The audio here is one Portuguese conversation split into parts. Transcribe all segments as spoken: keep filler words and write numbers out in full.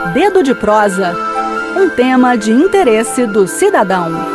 Dedo de Prosa, um tema de interesse do cidadão.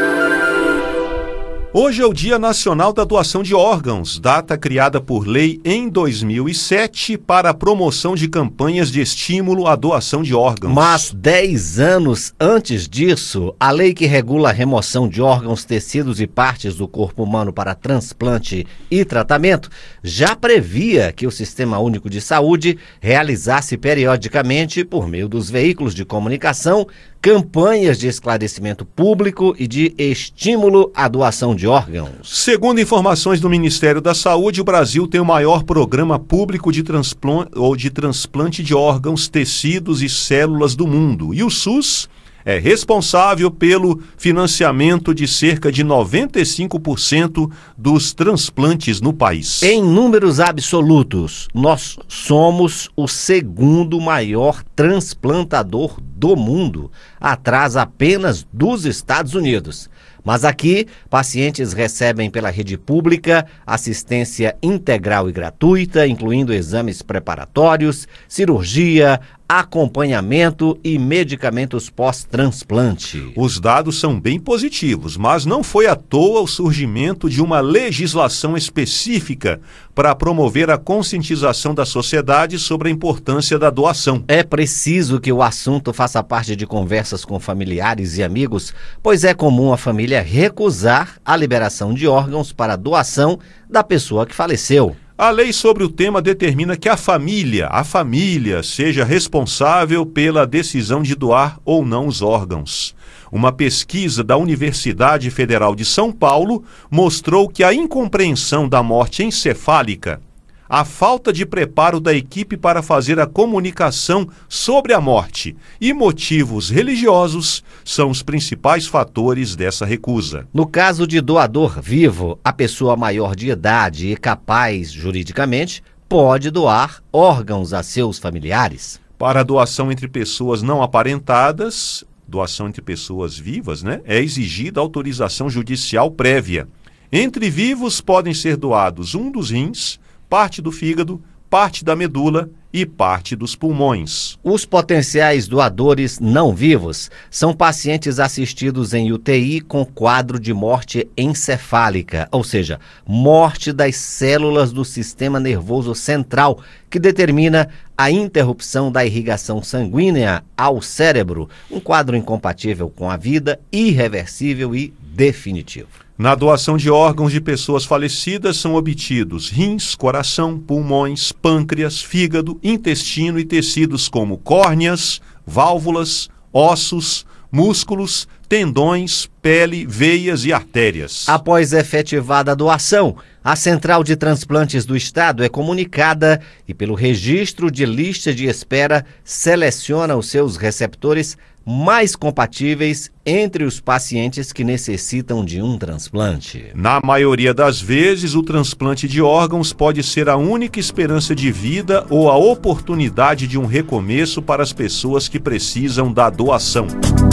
Hoje é o Dia Nacional da Doação de Órgãos, data criada por lei em dois mil e sete para a promoção de campanhas de estímulo à doação de órgãos. Mas dez anos antes disso, a lei que regula a remoção de órgãos, tecidos e partes do corpo humano para transplante e tratamento já previa que o Sistema Único de Saúde realizasse periodicamente, por meio dos veículos de comunicação, campanhas de esclarecimento público e de estímulo à doação de órgãos. Segundo informações do Ministério da Saúde, o Brasil tem o maior programa público de transplante, ou de transplante de órgãos, tecidos e células do mundo. E o SUS é responsável pelo financiamento de cerca de noventa e cinco por cento dos transplantes no país. Em números absolutos, nós somos o segundo maior transplantador do mundo, atrás apenas dos Estados Unidos. Mas aqui, pacientes recebem pela rede pública assistência integral e gratuita, incluindo exames preparatórios, cirurgia, acompanhamento e medicamentos pós-transplante. Os dados são bem positivos, mas não foi à toa o surgimento de uma legislação específica para promover a conscientização da sociedade sobre a importância da doação. É preciso que o assunto faça parte de conversas com familiares e amigos, pois é comum a família recusar a liberação de órgãos para doação da pessoa que faleceu. A lei sobre o tema determina que a família, a família, seja responsável pela decisão de doar ou não os órgãos. Uma pesquisa da Universidade Federal de São Paulo mostrou que a incompreensão da morte encefálica, a falta de preparo da equipe para fazer a comunicação sobre a morte e motivos religiosos são os principais fatores dessa recusa. No caso de doador vivo, a pessoa maior de idade e capaz juridicamente pode doar órgãos a seus familiares. Para a doação entre pessoas não aparentadas, doação entre pessoas vivas, né, é exigida autorização judicial prévia. Entre vivos podem ser doados um dos rins, parte do fígado, parte da medula e parte dos pulmões. Os potenciais doadores não vivos são pacientes assistidos em U T I com quadro de morte encefálica, ou seja, morte das células do sistema nervoso central, que determina a interrupção da irrigação sanguínea ao cérebro, um quadro incompatível com a vida, irreversível e definitivo. Na doação de órgãos de pessoas falecidas são obtidos rins, coração, pulmões, pâncreas, fígado, intestino e tecidos como córneas, válvulas, ossos, músculos, tendões, pele, veias e artérias. Após efetivada a doação, a Central de Transplantes do Estado é comunicada e, pelo registro de lista de espera, seleciona os seus receptores mais compatíveis entre os pacientes que necessitam de um transplante. Na maioria das vezes, o transplante de órgãos pode ser a única esperança de vida ou a oportunidade de um recomeço para as pessoas que precisam da doação.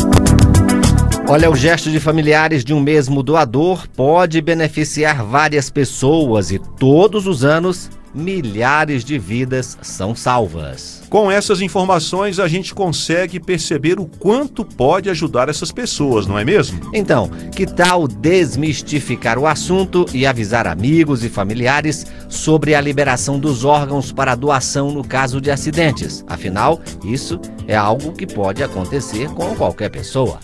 Olha, o gesto de familiares de um mesmo doador pode beneficiar várias pessoas e todos os anos milhares de vidas são salvas. Com essas informações, a gente consegue perceber o quanto pode ajudar essas pessoas, não é mesmo? Então, que tal desmistificar o assunto e avisar amigos e familiares sobre a liberação dos órgãos para doação no caso de acidentes? Afinal, isso é algo que pode acontecer com qualquer pessoa.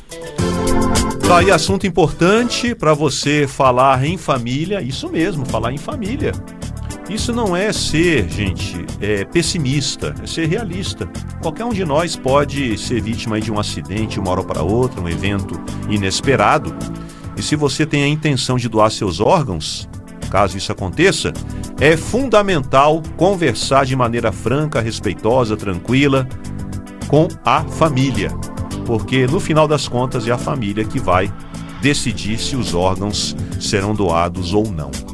Tá aí assunto importante para você falar em família, isso mesmo, falar em família. Isso não é ser, gente, é pessimista, é ser realista. Qualquer um de nós pode ser vítima de um acidente uma hora para outra, um evento inesperado. E se você tem a intenção de doar seus órgãos, caso isso aconteça, é fundamental conversar de maneira franca, respeitosa, tranquila com a família. Porque no final das contas é a família que vai decidir se os órgãos serão doados ou não.